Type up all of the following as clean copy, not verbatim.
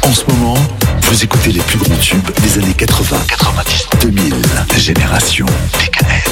En ce moment, vous écoutez les plus grands tubes des années 80, 90, 2000. Génération DKL.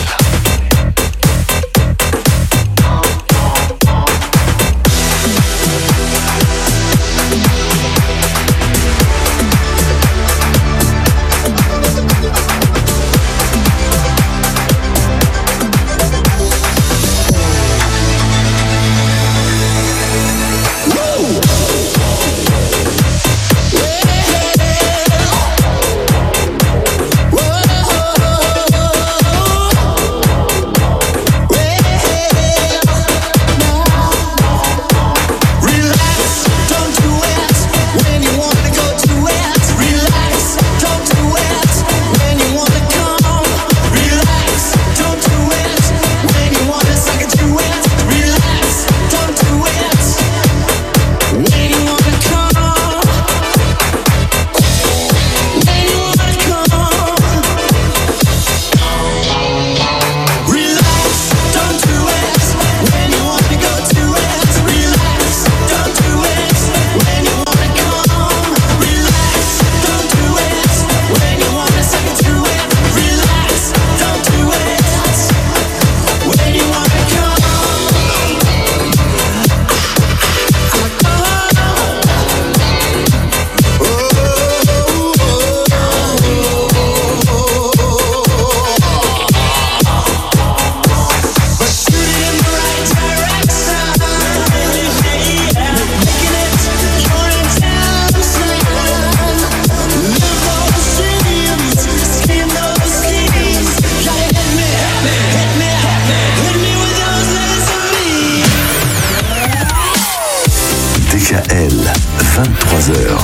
DKL, 23h.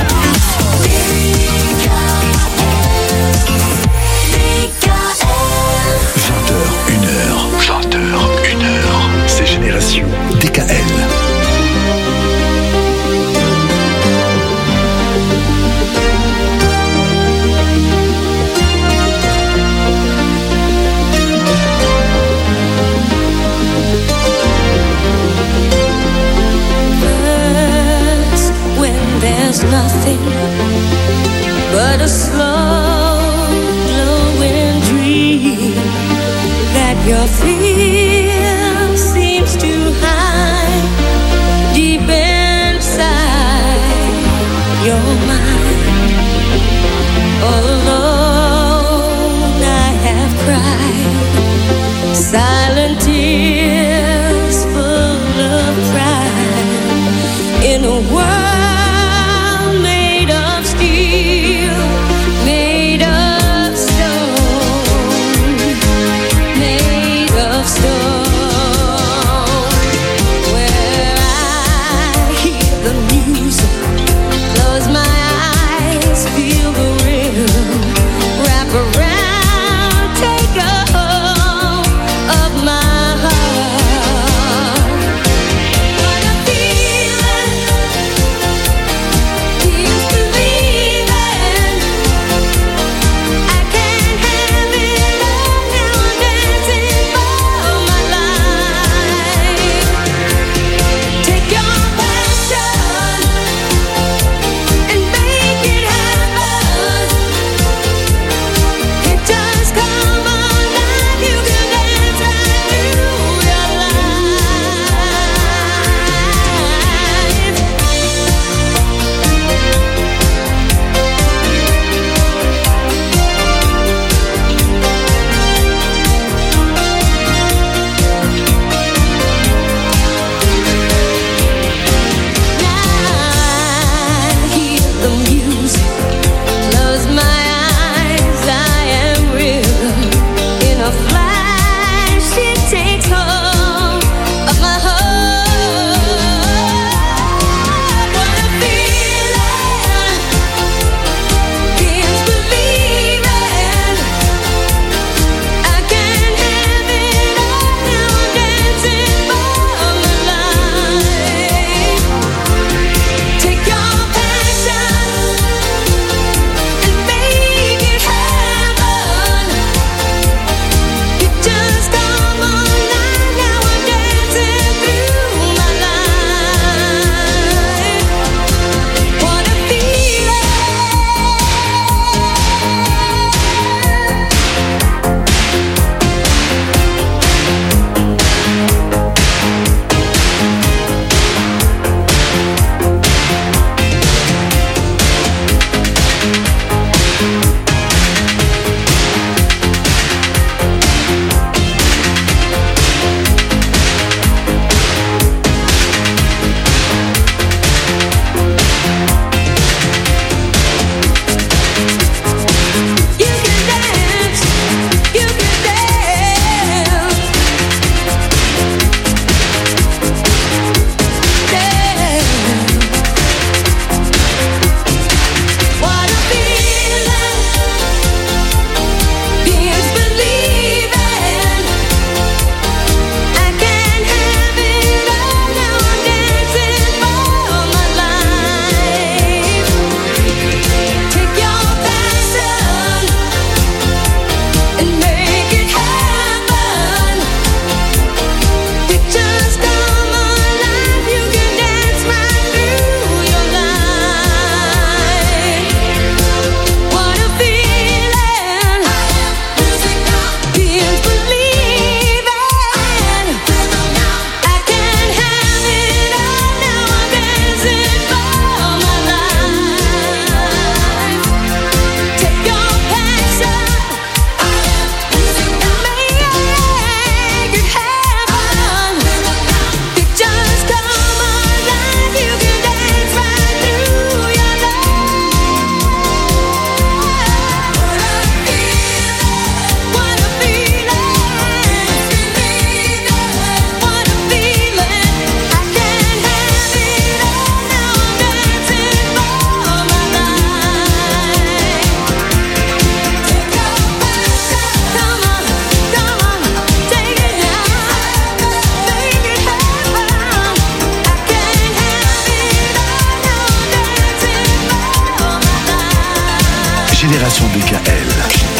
C'est Génération DKL. There's nothing but a slow glowing dream that your fear seems to hide deep inside your mind. All alone I have cried silent tears full of pride in a world stone, where Génération DKL.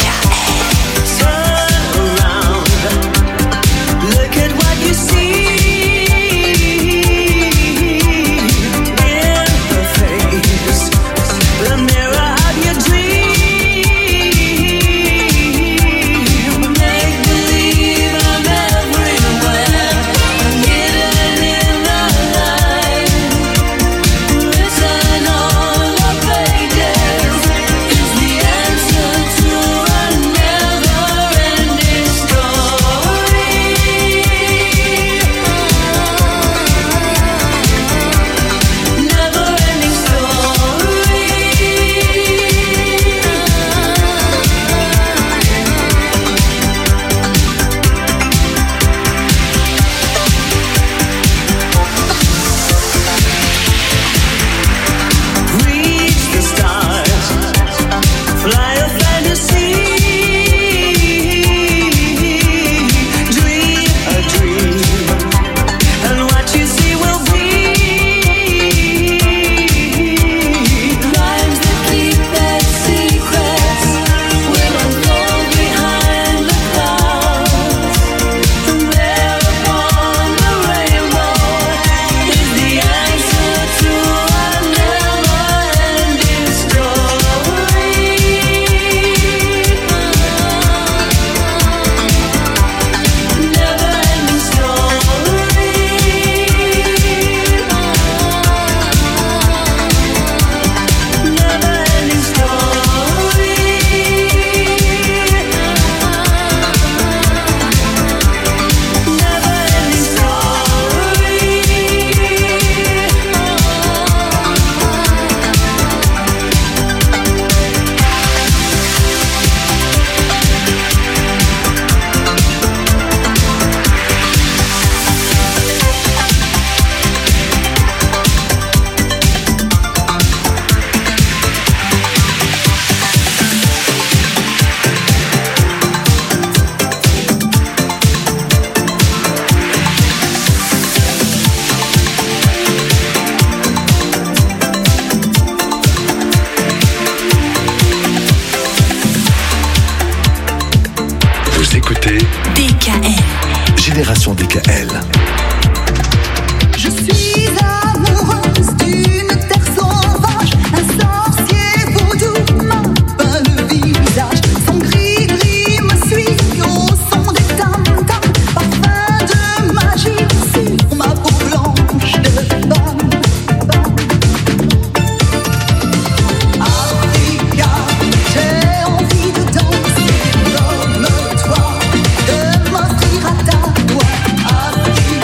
DKL. Génération DKL. Je suis amoureuse d'une terre sauvage, un sorcier vaudou m'a peint le visage. Son gris-gris me suit au son des tam-tams, parfum de magie sur ma peau blanche de femme. Africa, j'ai envie de danser comme toi, de m'offrir à ta voix. Africa.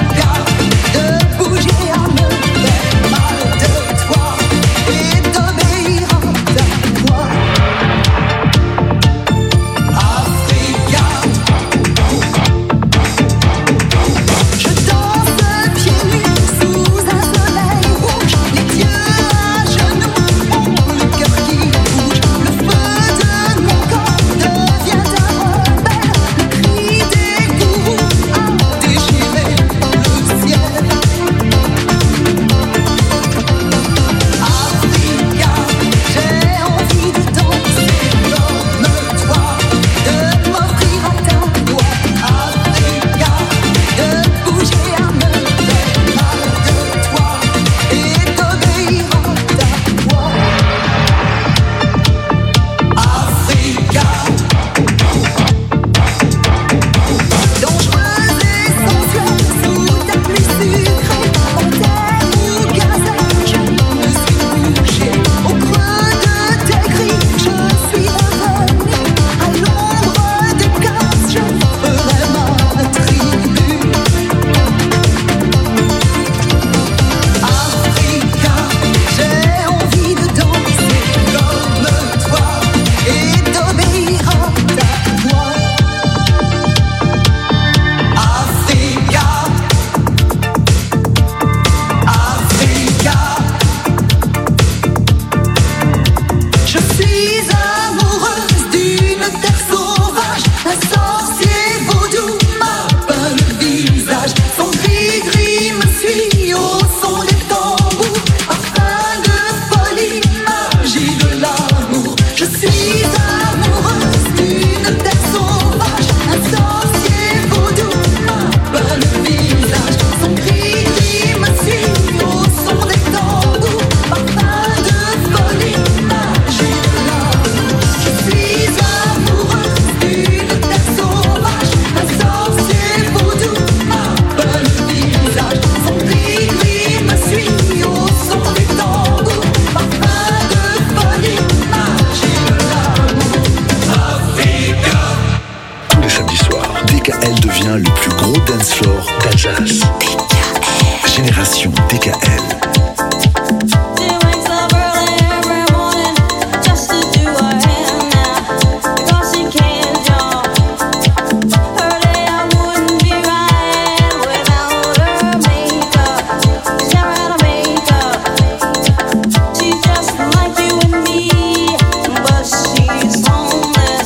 Alsace. Génération DKL.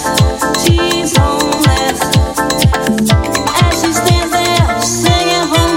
As she stands there singing for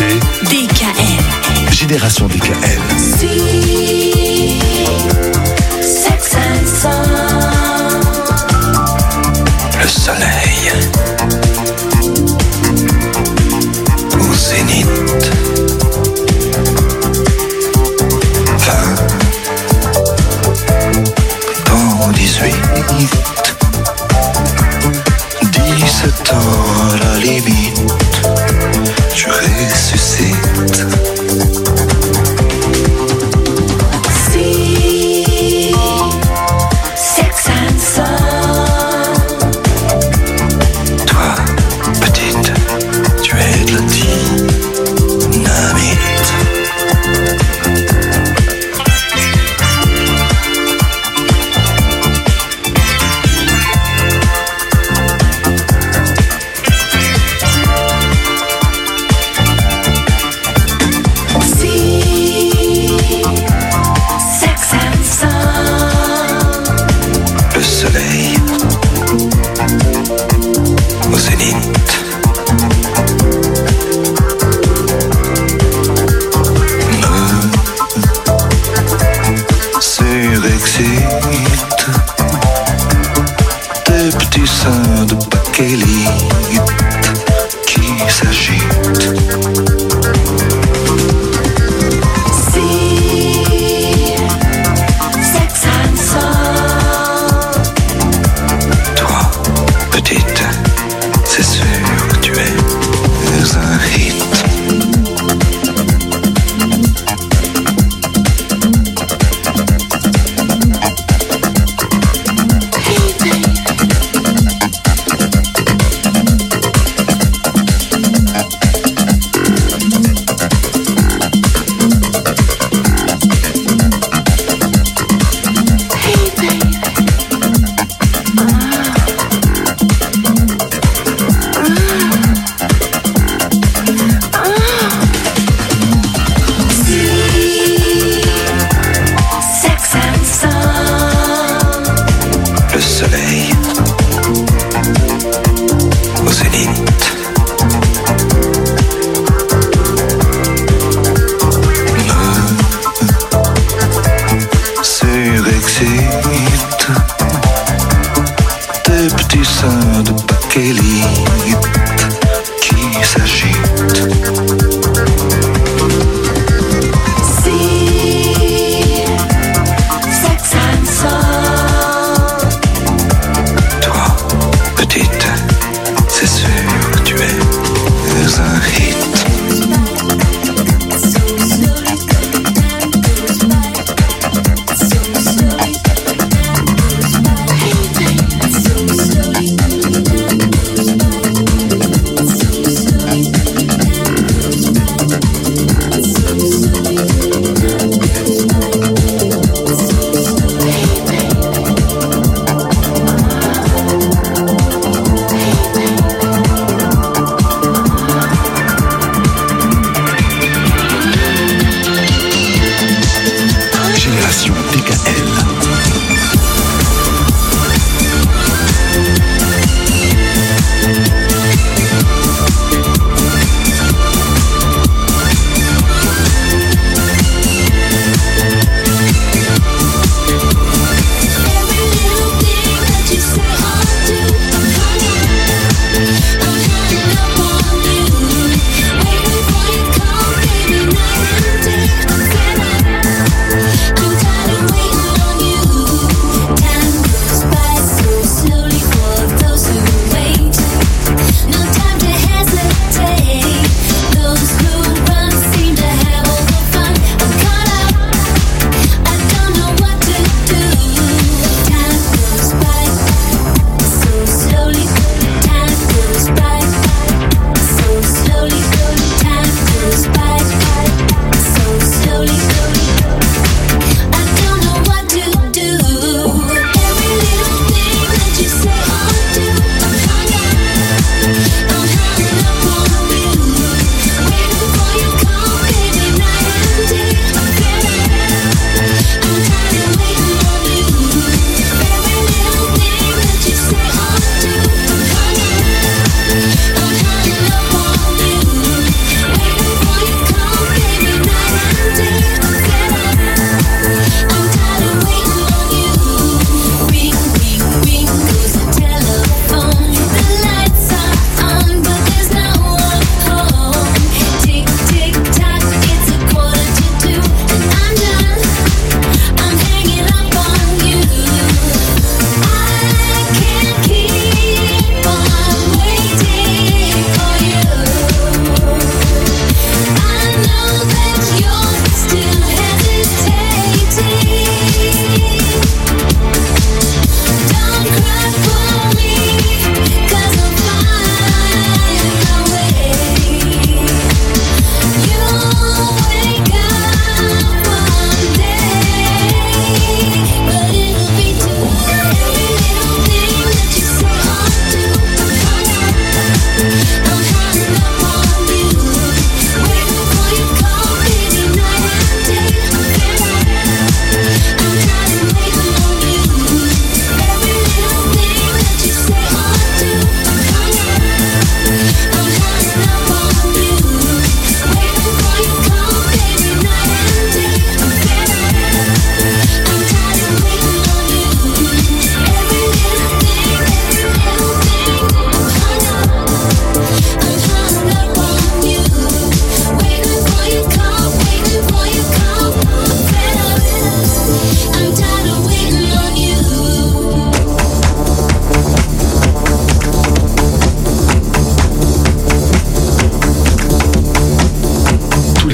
écoutez DKL. Génération DKL. See, Sex and Sound. Le soleil au zénith. 20 dans 18. 17 ans à la limite. Je ressuscite. See, Sex and Sound.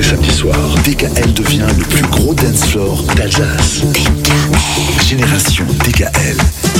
les samedis soirs, DKL devient le plus gros dance floor d'Alsace. DKL. Génération DKL.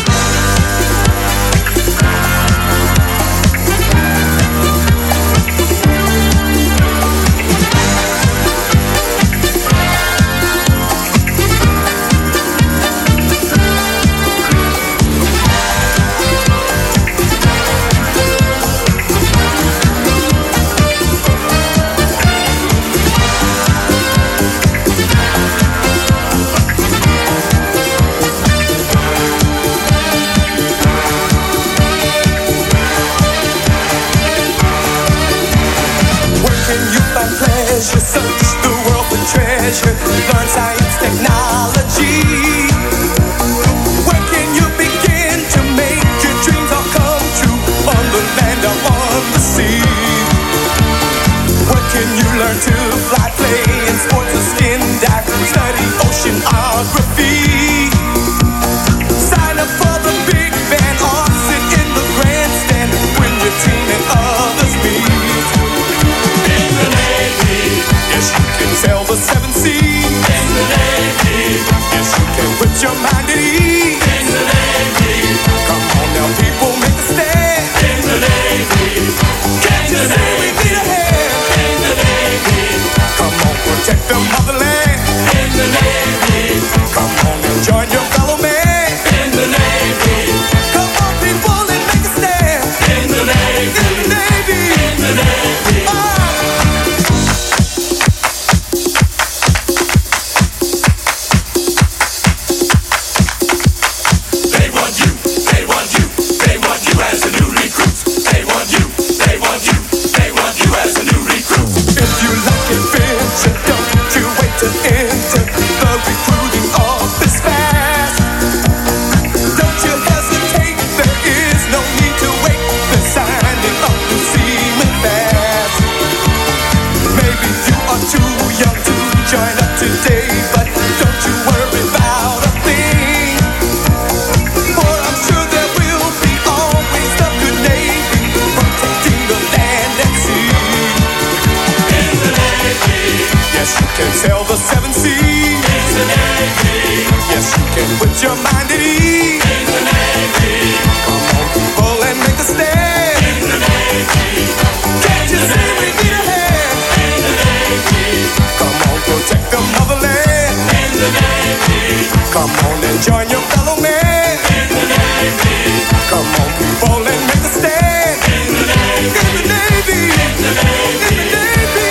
Learn science, technology. Where can you begin to make your dreams all come true? On the land or on the sea? Where can you learn to fly, play in sports or skin dive? Study oceanography. Sign up for the big band or sit in the grandstand when your team and others meet. In the Navy, yes, you can sail the seven seas. In the Navy, yes, you can put your mind at ease. In the Navy, come on now, people, make a stand. In the Navy, can't you see we need a hand? In the Navy, come on, protect the motherland. In the Navy, come on and join your fellow man. In the Navy, come on, people, and make a stand. In the Navy, in the Navy, in the Navy. Sail the seven seas. In the Navy. Yes, you can put your mind at ease. In the Navy. Come on, people, and make a stand. In the Navy. Can't you see we need a hand? In the Navy. Come on, protect the motherland. In the Navy. Come on and join your fellow man. In the Navy. Come on, people, and make a stand. In the Navy. In the Navy. In the Navy. In the Navy.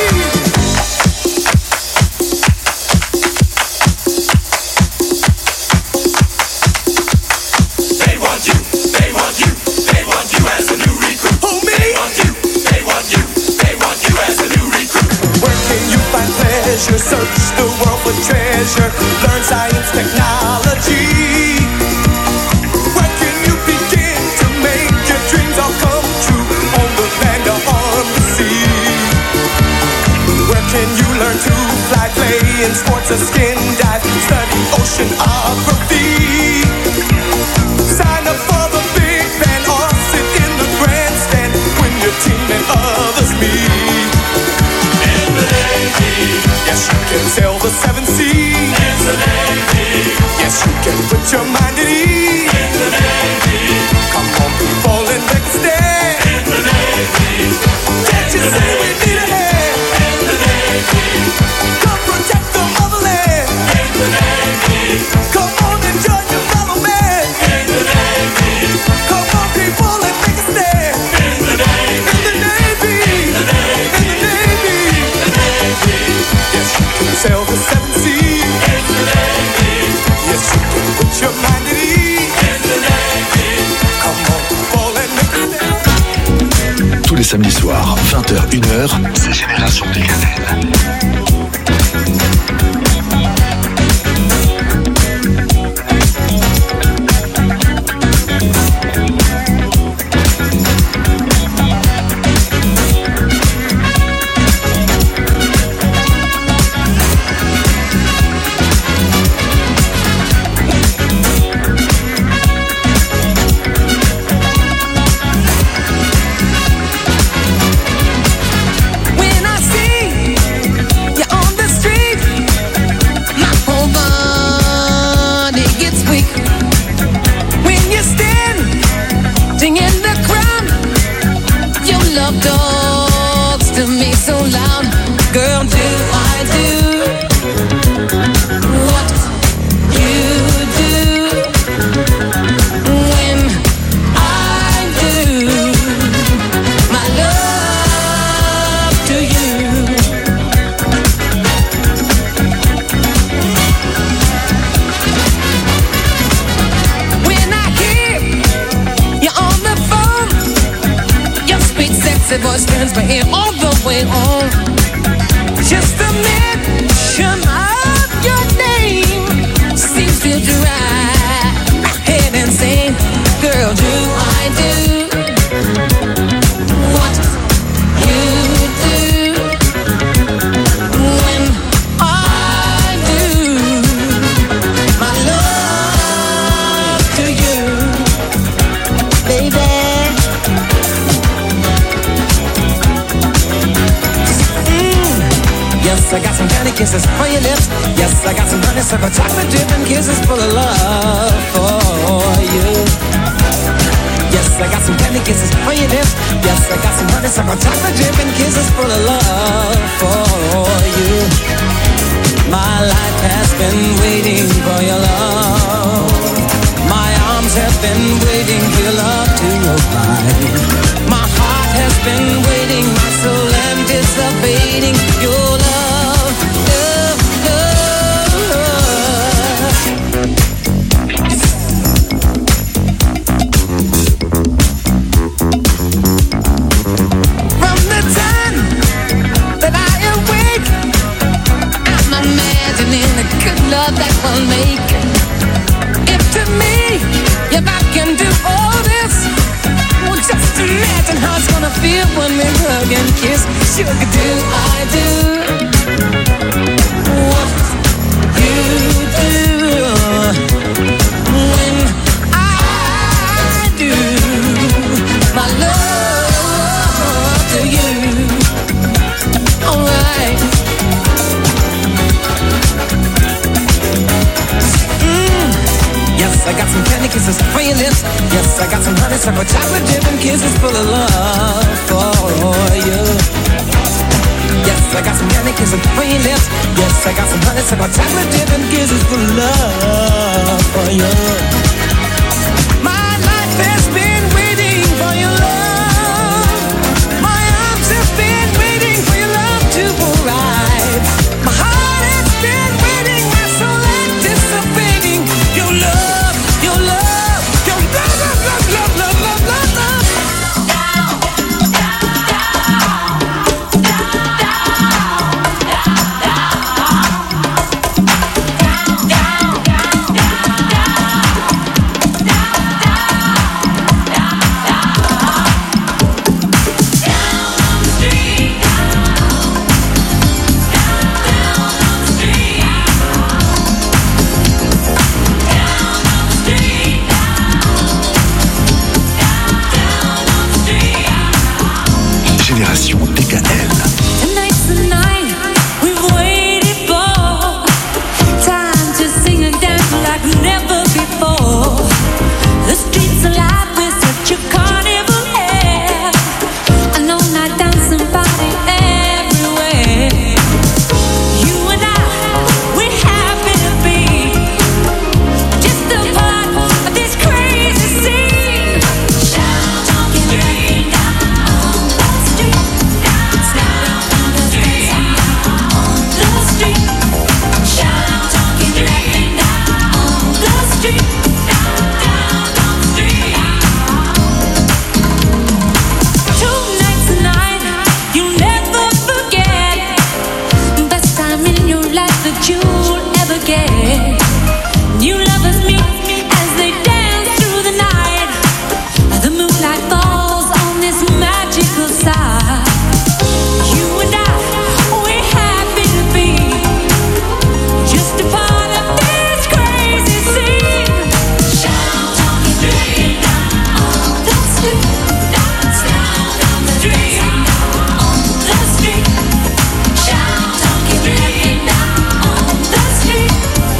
Search the world for treasure. Learn science, technology. Where can you begin to make your dreams all come true? On the land or on the sea? Where can you learn to fly, play in sports or skin dive? Study oceanography. Sign up for the big band or sit in the grandstand when your team and others meet. In the Navy. Yes, you can sail the seven seas. In the Navy. Yes, you can put your mind at ease. In the Navy. Come on, people, and make a stand. In the Navy. Can't you see we need a hand? In the Navy. Come protect the motherland. In the Navy. Come on and join your fellow man. In the Navy. Come on, people, and make a stand. In the Navy. In the Navy. In the Navy. In the Navy. In the Navy. Yes, you can sail the seven seas. In the Navy. Yes, you can put your mind at ease. In the Navy. Come on, fall and make a stand. Tous les samedis soirs, 20h, 1h, c'est Génération DKL. When I see hands, but ain't all the way on. Just the mention of your name seems to drive my head insane. Girl, do I do what you do when I do my love to you, baby? Yes, I got some candy kisses for your lips. Yes, I got some honeysuckle chocolate dripping kisses full of love for you. Yes, I got some candy kisses for your lips. Yes, I got some honeysuckle chocolate dripping kisses full of love for you. My life has been waiting for your love. My arms have been waiting for your love to arrive. My heart has been waiting, my soul anticipating your love, love, love. From the time that I awake, I'm imagining the good love that we'll make. If to me, if I can do all this, well, just imagine how it's gonna feel when we hug and kiss. Sugar, do I do what you do when I do my love to you? Alright. Yes, I got some candy kisses for your lips. Yes, I got some honeysuckle chocolate dripping kisses full of love for you. Yes, I got some candy kisses for your lips. Yes, I got some honeysuckle chocolate dripping kisses full of love for you. My life has been waiting for your love. My arms have been waiting for your love to arrive. My heart has been waiting, my soul anticipating your love, your love, your love, love, love, love, love, love, love. Génération DKL. Tonight's the night we've waited for. Time to sing and dance like never before. The streets alive with such a carnival air. An all-night dancing party everywhere. You and I, we're happy to be just a part of this crazy scene. Shout, talking, breaking down on the street. Shout, talking, breaking down on the street. Down on the street. Tonight's the night you'll never forget. Best time in your life that you'll ever get. New lovers meet as they dance through the night. The moonlight falls on this magical side. You and I, we're happy to be just a part of this crazy scene. Shout, talking, breaking down on the street. Down on the street. On the street. Shout, talking, breaking down on the street.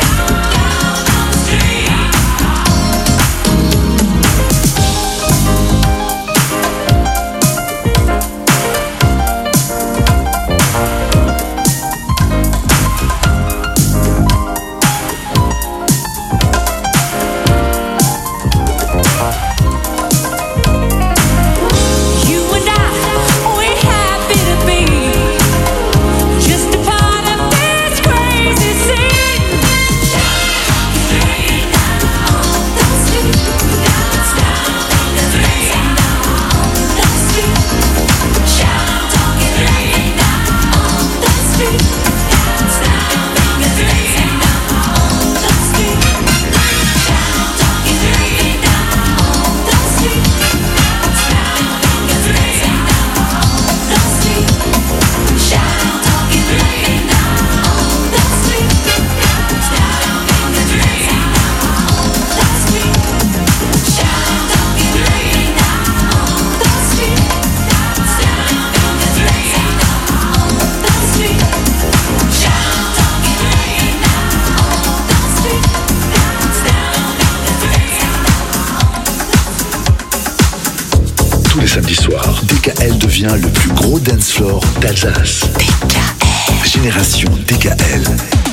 samedis soirs, DKL devient le plus gros dance floor d'Alsace. DKL. Génération DKL.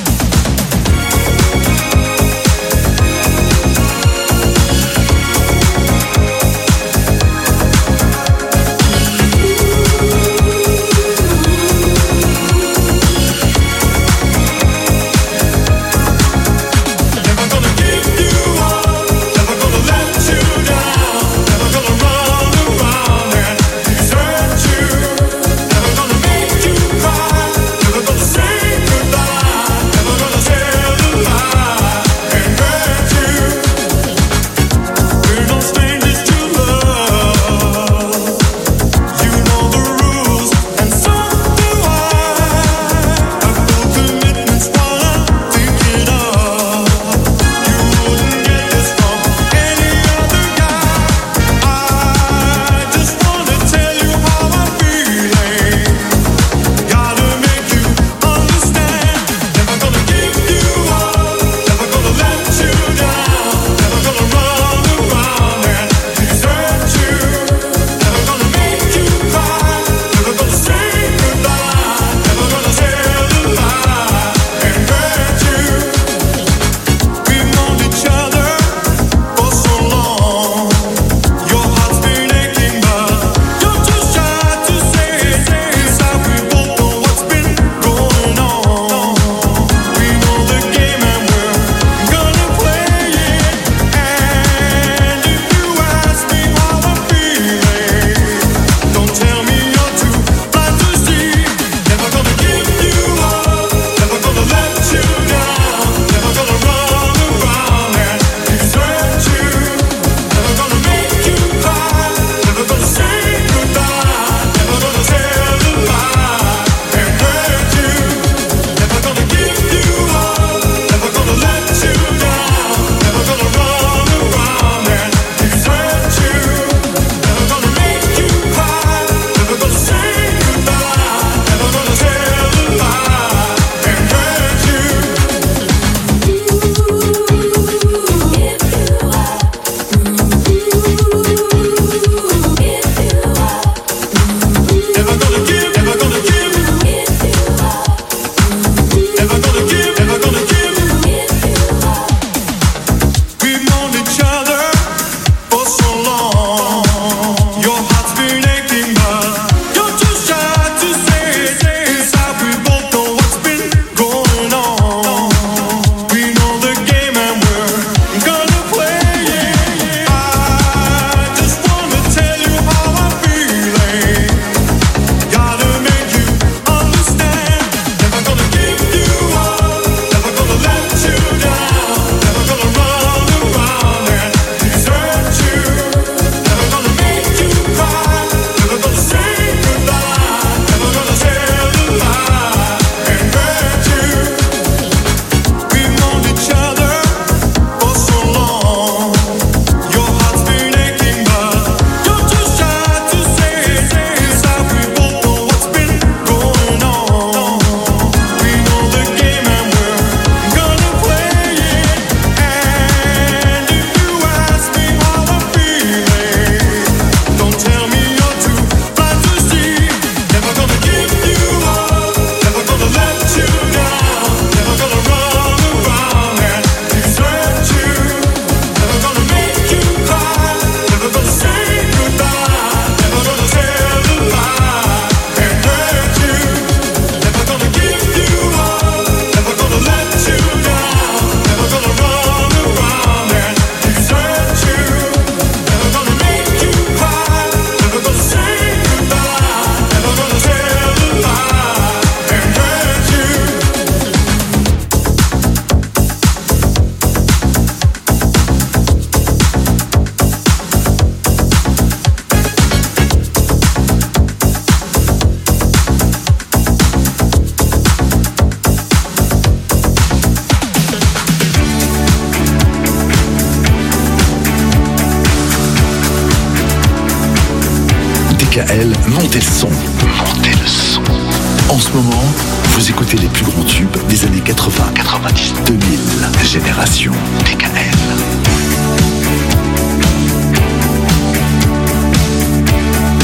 DKL, montez le son. Montez le son. En ce moment, vous écoutez les plus grands tubes des années 80, 90, 2000. Génération DKL.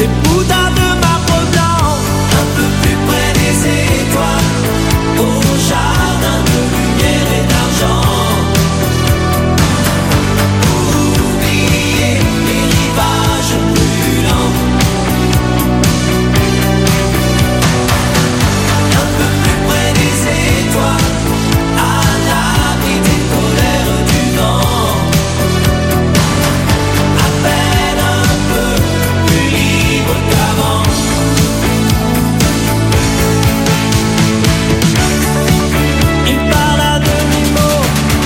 les Bouddhas de marbre blanc. Un peu plus près des étoiles, au jardin de lumière et d'argent. Oublier les rivages brûlants. Un peu plus près des étoiles, à l'abri des colères du vent. À peine un peu plus libre qu'avant. Il parle à demi-mot,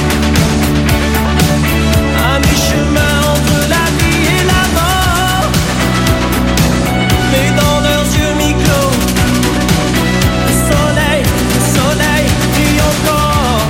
à mi-chemin entre la vie et la mort. Mais dans leurs yeux mi-clos, le soleil brille encore.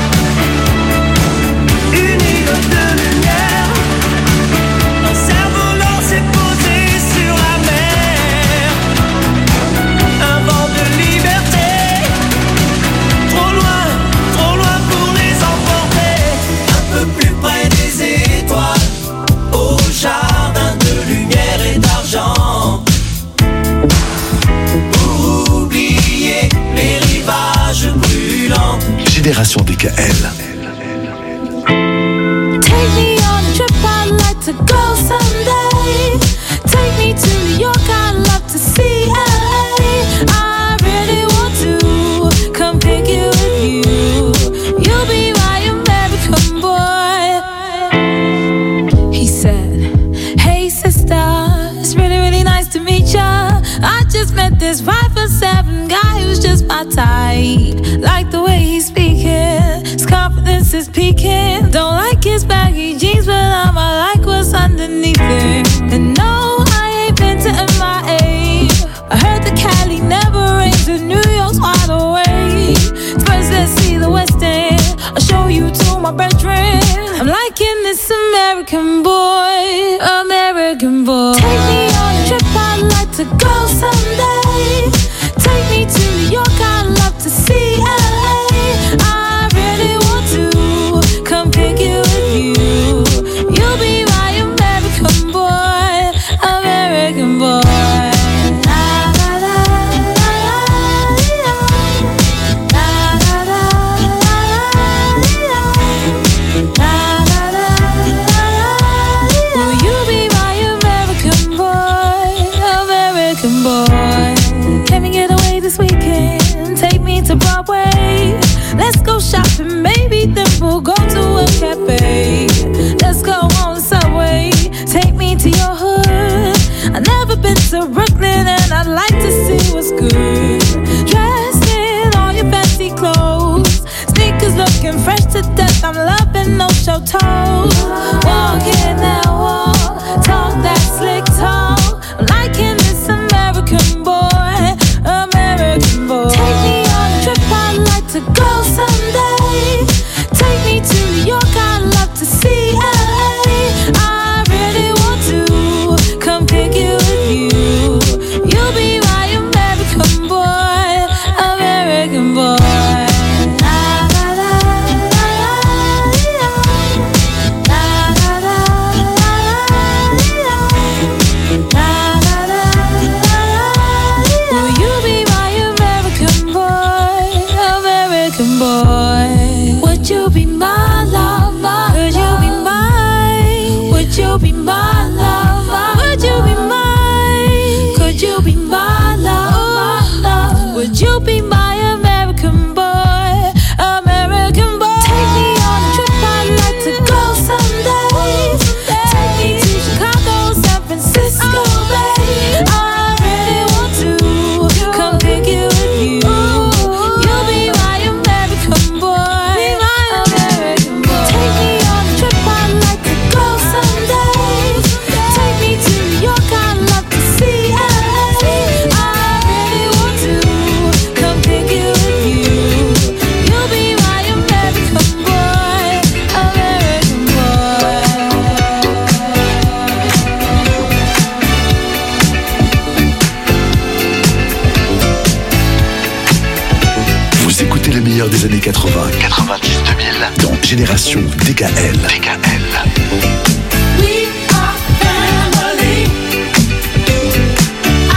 Une île de lumière, un cerf-volant s'est posé sur la mer. Un vent de liberté, trop loin pour les emporter. Un peu plus près des étoiles, au jardin de lumière et d'argent. Pour oublier les rivages brûlants. Génération DKL. Take me on a trip, I'd like to go someday. Take me to New York, I'd love to see LA. I really want to come pick you with you. You'll be my American boy. He said, hey sister, it's really, really nice to meet ya. I just met this 5'7" guy who's just my type. Like the way he's speaking, his confidence is peaking. Don't like his baggy jeans, but I'ma like what's underneath it. And no, I ain't been to MIA. I heard the Cali never rains and New York's wide awake. First let's see the West End, I'll show you to my bedroom. I'm liking this American boy, American boy. Take me on a trip, I'd like to go someday. Take me to New York, I'd love to see LA. I really want to come pick you with you. You'll be my American boy, American boy. La, la, la, la, la, la. La, la, la, la, la, la. Will you be my American boy, American boy? Can we get away this weekend? Take me to Broadway. Let's go shopping, maybe then we'll go to a cafe. Let's go on the subway, take me to your hood. I've never been to Brooklyn and I'd like to see what's good. Dressed in all your fancy clothes, sneakers looking fresh to death. I'm loving no show toes. Walking that walk, talk that slick talk. I'm liking this American boy, American boy. Take me on a trip, I'd like to go someday. Take me to New York, I'd love to see LA. I really want to come pick you with you. You'll be my American boy, American boy. La, la, la, la, la, la. La, la, la, la, la, la. La, la, la, la, la. Will you be my American boy, American boy? Would you be my lover? Could you be mine? Would you be my lover? Would you be mine? Could you be my lover? Would you be my American boy, American boy? Take me on a trip, I'd like to go someday. Take me to Chicago, San Francisco, babe. I really want to come pick you with you. You'll be my American boy, American boy. Take me on a trip, I'd like to go someday. Take me to New York, I'd love to see LA. I really want to come pick you with you. You'll be my American boy, American boy. Vous écoutez le meilleur des années 80, 90, 2000 dans Génération DKL. We are family. I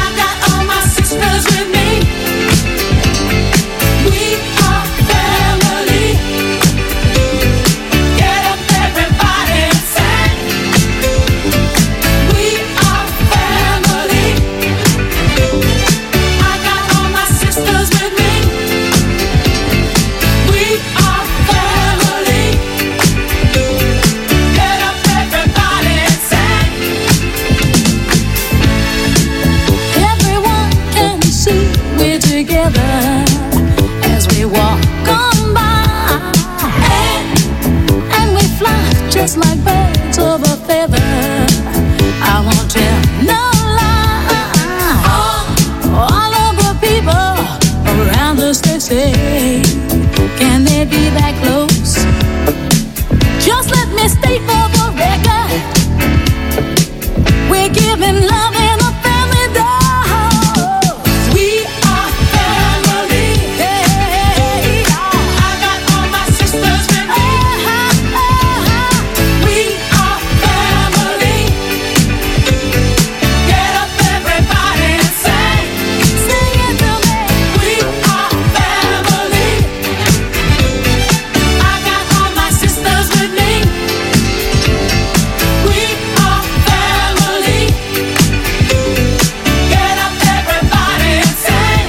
together as we walk on by, and we fly just like birds of a feather. I won't tell no lie. All of the people around us, they say, can they be that close? Just let me state for the record, we're giving love in a family dose. We are family. Hey, I got all my sisters with me. We are family. Get up, everybody, and sing. Sing it to me. We are family. I got all my sisters with me. We are family. Get up, everybody, and sing.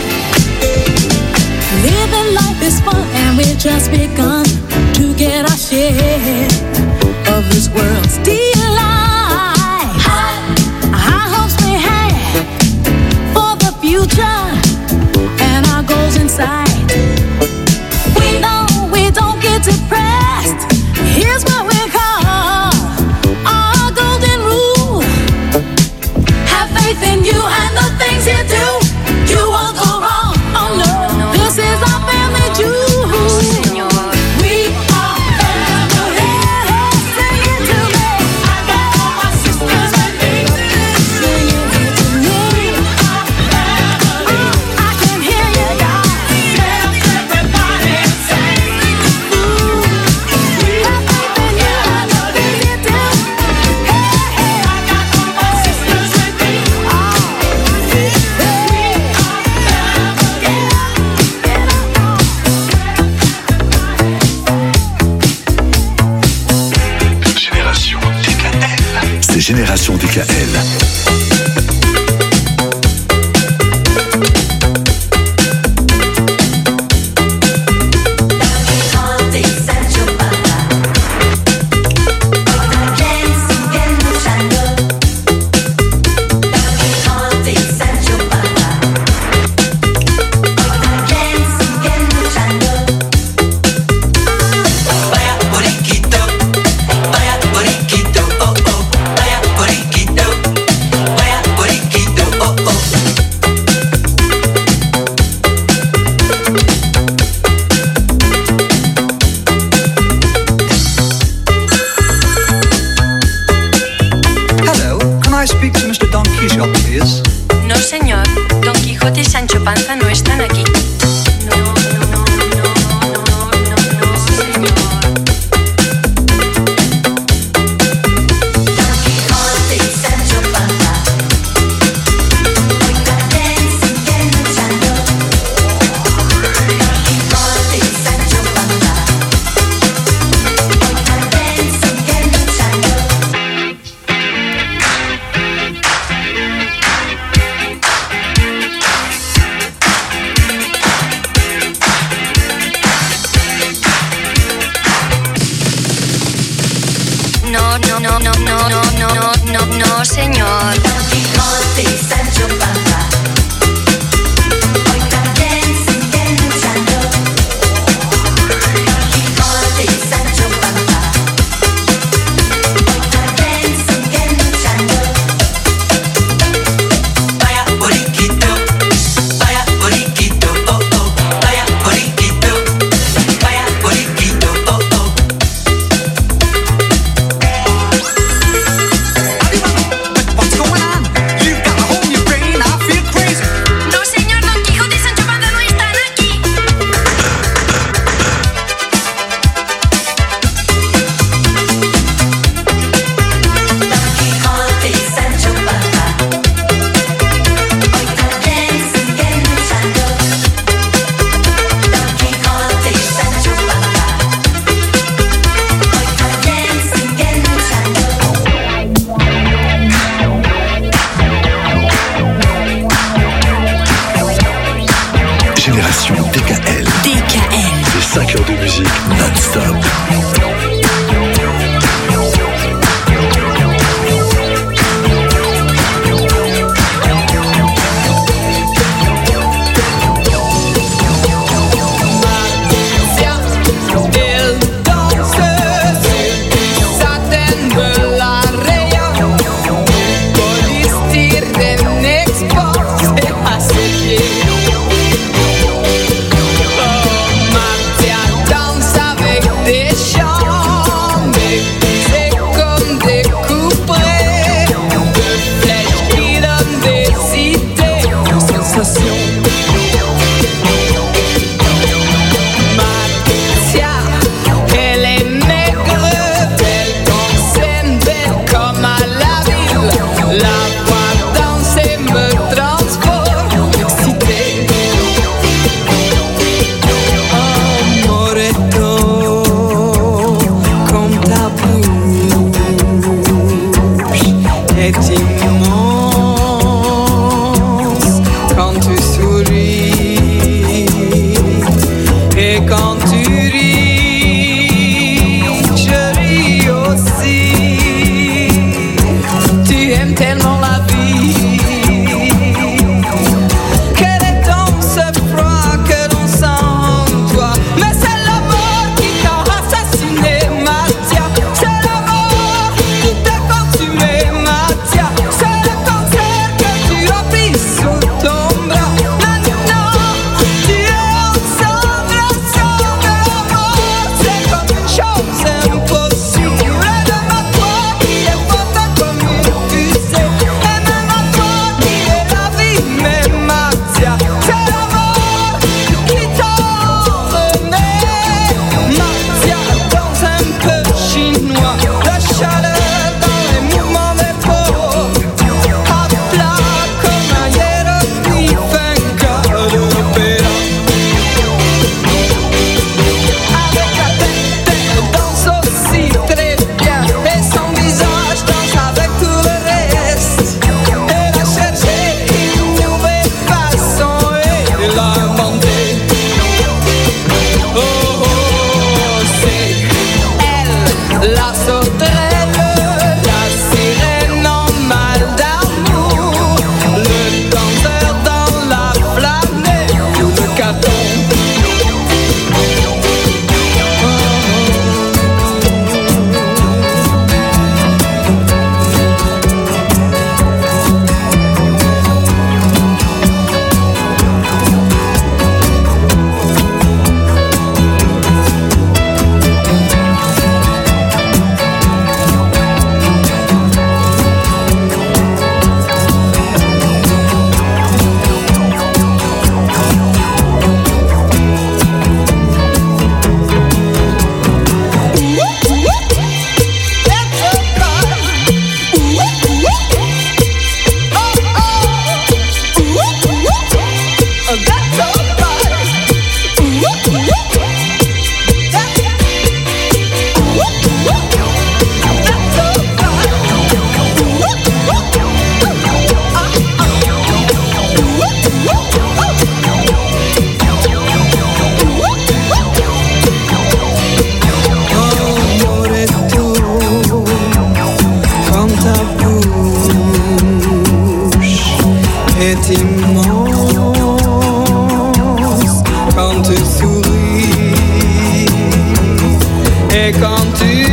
Living life is fun, and we've just begun to get our share of this world's delight. High hopes we have for the future and our goals in sight. We know we don't get depressed. Here's what we call our golden rule. Have faith in you and the things you do. You won't go wrong. Oh no, this is our family jewel. We are family. Sing it to me. I got all my sisters with me. Sing it to me. We are family. I can hear you guys. Get up, everybody, and sing. Have faith in you and the things you do. Hey, hey, I got all my sisters with me. We are family. Génération DKL. C'est Génération DKL. Hello, can I speak to Mr. Don Quixote, please? No, señor. Don Quijote y Sancho Panza no están aquí. No, señor. No, señor. Don Quijote y Sancho Panza, hoy también siguen luchando. Don Quijote y Sancho Panza, hoy también siguen luchando. Vaya boriquito, oh oh, vaya boriquito, oh oh. What's going on? You've got a hole in your brain, I feel crazy. No, señor. Don Quijote y Sancho Panza no están aquí. Don Quijote y Sancho Panza, hoy también siguen luchando. Don Quijote y Sancho Panza, hoy también siguen luchando. Génération DKL. DKL. C'est 5 heures de musique non-stop. Et quand tu